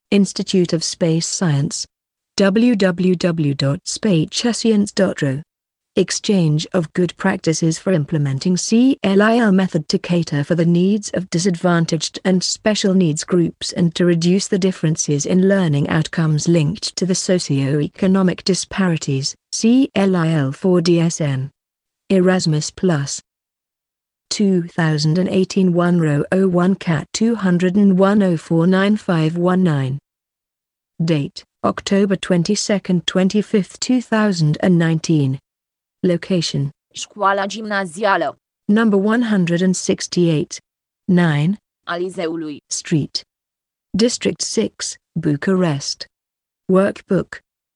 Institute of Space Science. www.spacescience.ro. Exchange of good practices for implementing CLIL method to cater for the needs of disadvantaged and special needs groups and to reduce the differences in learning outcomes linked to the socio-economic disparities. CLIL for DSN. Erasmus Plus. 2018 1001 CAT 201049519. Date: October 22, 25, 2019. Location: Școala gimnazială. Number 168. 9. A Lizeului. Street. District 6, Bucharest. Workbook: